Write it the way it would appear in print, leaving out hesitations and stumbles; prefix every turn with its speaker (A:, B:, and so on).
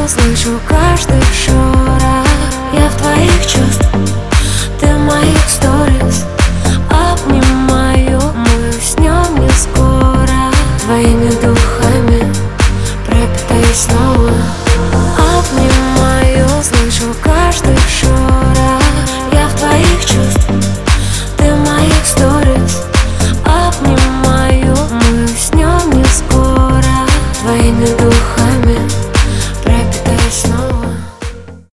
A: слышу каждый шорох. Я в твоих чувствах, ты в моих сторис.